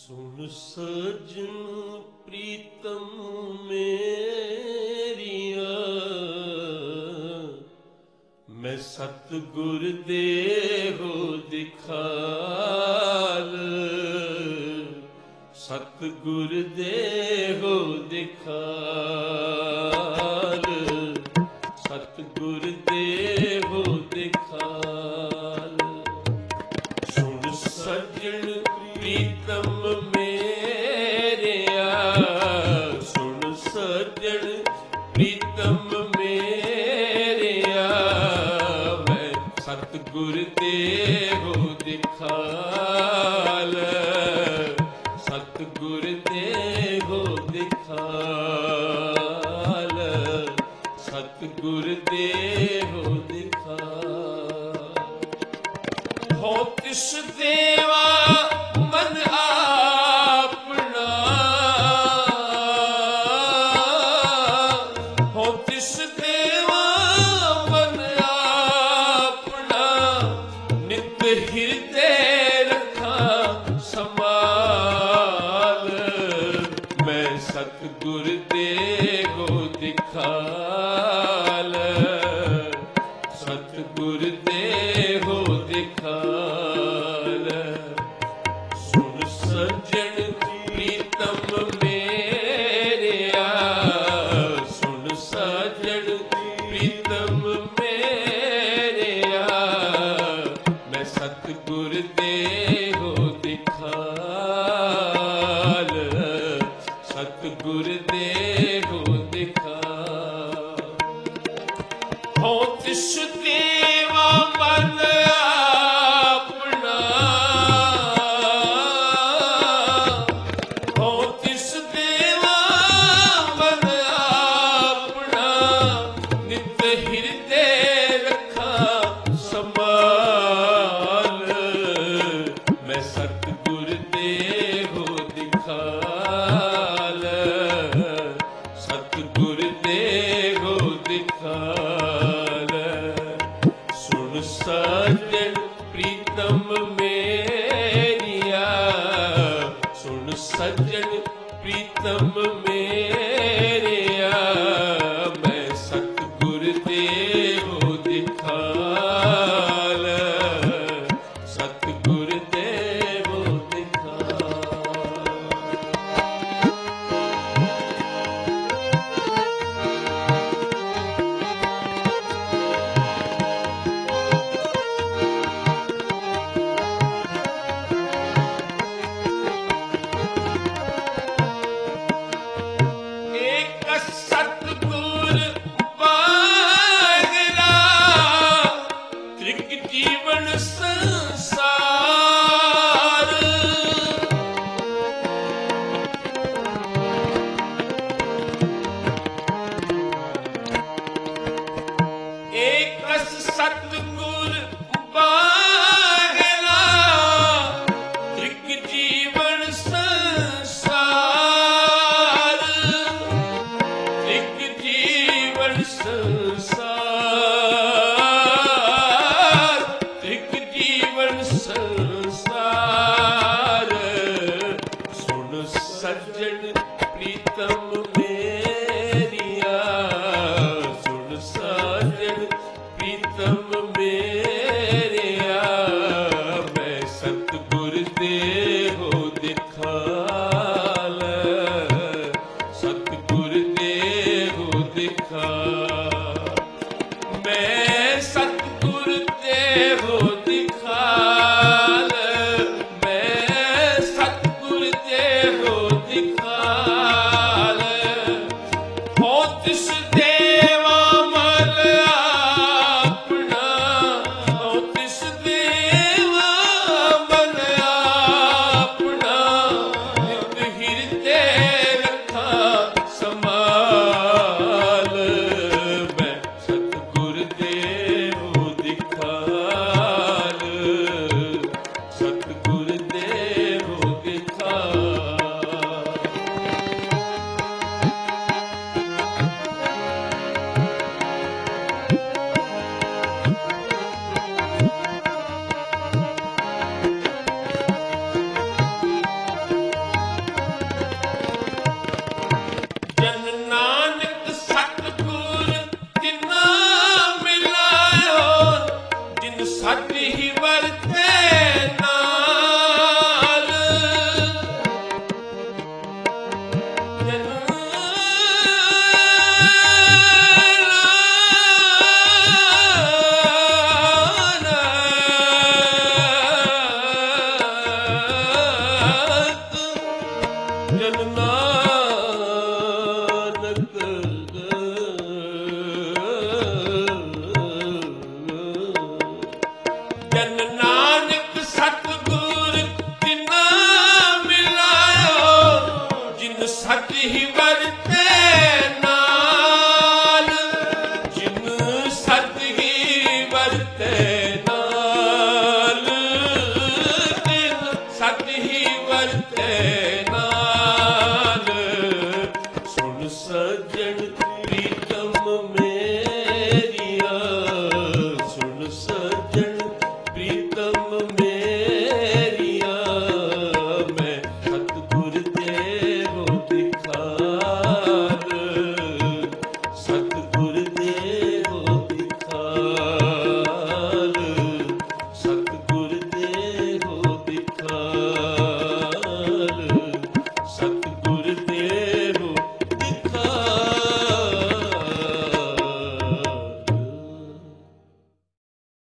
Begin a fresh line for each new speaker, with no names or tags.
ਸੁਨ ਸਜਣ ਪ੍ਰੀਤਮ ਮੇਰੀਆ, ਮੈਂ ਸਤਿਗੁਰ ਦੇਹੋ ਦਿਖਾਲ, ਸਤਿਗੁਰ ਦੇਹੋ ਦਿਖਾਲ, ਸਤਿਗੁਰ ਦੇਹੋ ਦਿਖਾਲ। ਸੁਣ ਸਜਣ ਪ੍ਰੀਤਮ ਮੇਰਿਆ, ਸੁਣ ਸਜਣ ਪ੍ਰੀਤਮ ਮੇਰਿਆ, ਮੈਂ ਸਤਿਗੁਰ ਦੇਹੋ ਦਿਖਾਲ, ਸਤਿਗੁਰ ਦੇਹੋ ਦਿਖਾਲ, ਸਤਿਗੁਰ ਦੇਹੋ ਦਿਖਾਲ। ਹੋ ਤਿਸ ਦੇਵਾ ਮਨ ਆਪਣਾ, ਹੋ ਤਿਸ ਦੇਵਾ ਮਨ ਆਪਣਾ, ਨਿਤ ਹਿਰਦੇ ਰੱਖਾਂ ਸੰਭਾਲ, ਮੈਂ ਸਤਿਗੁਰ ਦੇਹੋ ਦਿਖਾਲ, ਸਤਿਗੁਰ ਦੇਹੋ ਦਿਖਾਲ। ਸੁਣ ਸਜਣ ਪ੍ਰੀਤਮ ਮੇਰਿਆ, ਸੁਣ ਸਜਣ ਪ੍ਰੀਤਮ ਮੇਰਿਆ, ਮੈਂ ਸਤਿਗੁਰ ਦੇਹੋ ਦਿਖਾਲ, ਸਤਿਗੁਰ ਦੇਹੋ ਦਿਖਾਲ। ਹੋ ਤਿਸ ਦੇਵਾ ਮਨ ਆਪਣਾ, ਹੋ ਤਿਸ ਦੇਵਾ ਮਨ ਆਪਣਾ, ਨਿਤ ਹਿਰਦੇ ਰੱਖਾਂ ਸੰਭਾਲ, ਮੈਂ ਸਤਿਗੁਰ ਦੇਹੋ ਦਿਖਾਲ, ਸਤਿਗੁਰ ਦੇਹੋ ਦਿਖਾਲ। ਸੁਣ ਸਜਣ ਪ੍ਰੀਤਮ ਮੇਰੀਆ, ਸੁਣ ਸਜਣ ਪ੍ਰੀਤਮ ਮੇਰਿਆ, ਮੈਂ ਸਤਿਗੁਰ ਦੇਹੋ ਦਿਖਾਲ, ਸਤਿਗੁਰ ਦੇਹੋ ਦਿਖਾਲ। ਜਨ ਨਾਨਕ ਜਨ ਨਾਨਕ ਸਤਿਗੁਰ ਤਿਨਾ ਮਿਲਾਇਓ ਜਿਨ ਸਤ ਹੀ ਵਰਤੈ ਨਾਲ ਜਿਨ ਸਤ ਹੀ ਵਰਤੈ ਨਾਲ ਤਿਨ ਸਤ ਹੀ ਵਰਤੈ